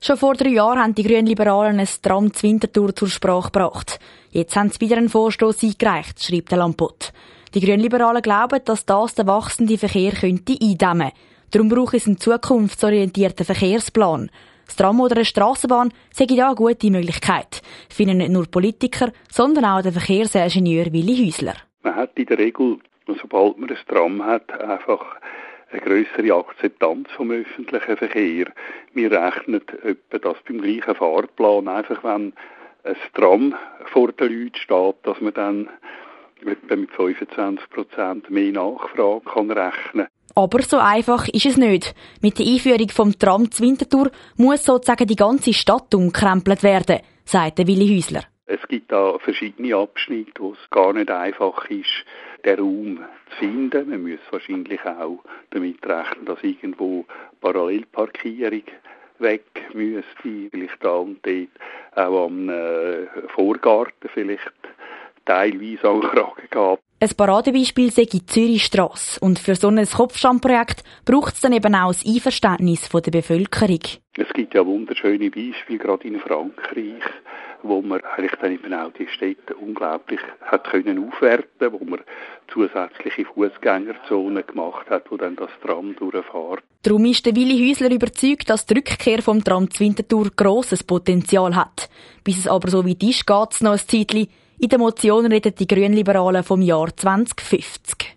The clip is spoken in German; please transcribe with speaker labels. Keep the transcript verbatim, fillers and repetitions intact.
Speaker 1: Schon vor drei Jahren haben die Grünliberalen ein Tram zu Winterthur zur Sprache gebracht. Jetzt haben sie wieder einen Vorstoss eingereicht, schreibt der Lampot. Die Grünliberalen glauben, dass das den wachsenden Verkehr könnte eindämmen. Darum braucht es einen zukunftsorientierten Verkehrsplan. Das Tram oder eine Strassenbahn sei da eine gute Möglichkeit, finden nicht nur Politiker, sondern auch der Verkehrsingenieur Willi Häusler.
Speaker 2: Man hat in der Regel, sobald man ein Tram hat, einfach eine grössere Akzeptanz vom öffentlichen Verkehr. Wir rechnen etwa, dass beim gleichen Fahrplan einfach, wenn ein Tram vor den Leuten steht, dass man dann etwa mit fünfundzwanzig Prozent mehr Nachfrage kann rechnen.
Speaker 1: Aber so einfach ist es nicht. Mit der Einführung vom Tram zu Winterthur muss sozusagen die ganze Stadt umkrempelt werden, sagt Willi Häusler.
Speaker 2: Es gibt da verschiedene Abschnitte, wo es gar nicht einfach ist, den Raum zu finden. Man muss wahrscheinlich auch damit rechnen, dass irgendwo Parallelparkierung weg müsste, vielleicht da und dort auch am äh, Vorgarten vielleicht teilweise an Kragen gab.
Speaker 1: Ein Paradebeispiel sei die Zürichstrasse. Und für so ein Kopfstandprojekt braucht es dann eben auch das Einverständnis der Bevölkerung.
Speaker 2: Es gibt ja wunderschöne Beispiele, gerade in Frankreich, wo man eigentlich dann eben auch die Städte unglaublich hat können aufwerten, wo man zusätzliche Fußgängerzonen gemacht hat, wo dann das Tram durchfährt.
Speaker 1: Darum ist der Willi Häusler überzeugt, dass die Rückkehr vom Tram zu Winterthur grosses Potenzial hat. Bis es aber so weit ist, geht es noch ein Zeitchen. In der Motion reden die Grünliberalen vom Jahr zwanzig fünfzig.